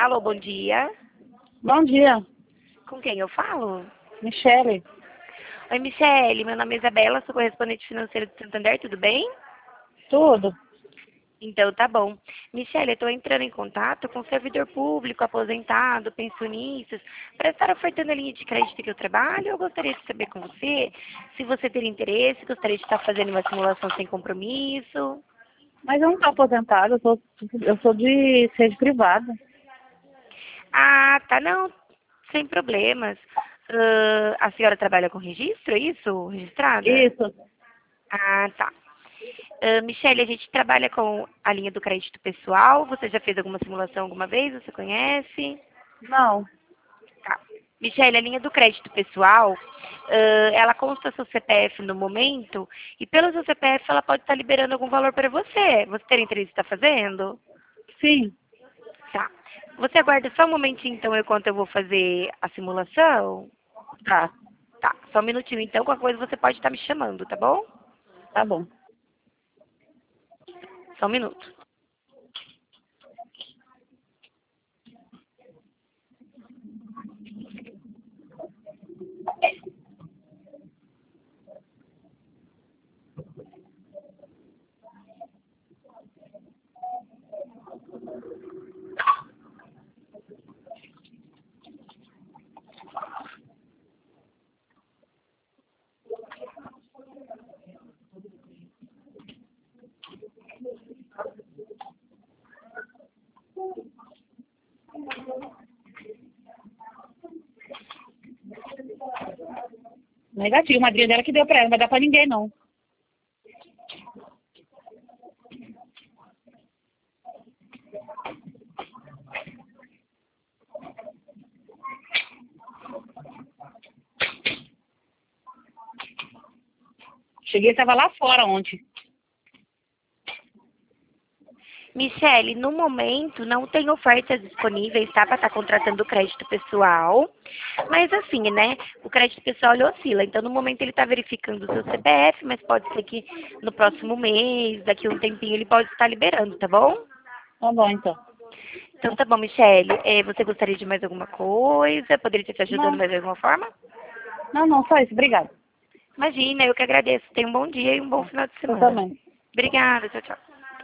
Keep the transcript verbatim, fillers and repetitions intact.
Alô, bom dia. Bom dia, Com quem eu falo? Michele. Oi, Michele. Meu nome é Isabela, sou correspondente financeira do Santander, tudo bem? Tudo? Então, tá bom. Michele, eu estou entrando em contato com o servidor público, aposentado, pensionistas, para estar ofertando a linha de crédito que eu trabalho. Eu gostaria de saber com você se você ter interesse, gostaria de estar fazendo uma simulação sem compromisso. Mas eu não estou aposentada, eu sou, eu sou de rede privada. Ah, tá, não, sem problemas. Ah, a senhora trabalha com registro, é isso? Registrada? Isso? Ah, tá. Ah, Michele, a gente trabalha com a linha do crédito pessoal. Você já fez alguma simulação alguma vez? Você conhece? Não. Tá. Michele, a linha do crédito pessoal, ah, ela consta seu C P F no momento e pelo seu C P F ela pode estar liberando algum valor para você. Você tem interesse em estar fazendo? Sim. Tá. Você aguarda só um momentinho então enquanto eu vou fazer a simulação? Tá, Tá, só um minutinho então, qualquer coisa você pode estar me chamando, tá bom? tá bom. Só um minuto. Negativo, a madrinha dela que deu pra ela, não vai dar pra ninguém, não. Cheguei, tava lá fora ontem. Michele, no momento não tem ofertas disponíveis, tá? Para estar contratando crédito pessoal. Mas assim, né? O crédito pessoal ele oscila. Então, no momento ele está verificando o seu C P F, mas pode ser que no próximo mês, daqui a um tempinho, ele pode estar liberando, tá bom? Tá bom, então. Então tá bom, Michele. Eh, você gostaria de mais alguma coisa? Poderia estar te ajudando Não, mais de alguma forma? não, não, só isso, obrigada. Imagina, eu que agradeço. Tenha um bom dia e um bom final de Eu semana. também. Obrigada, tchau, tchau.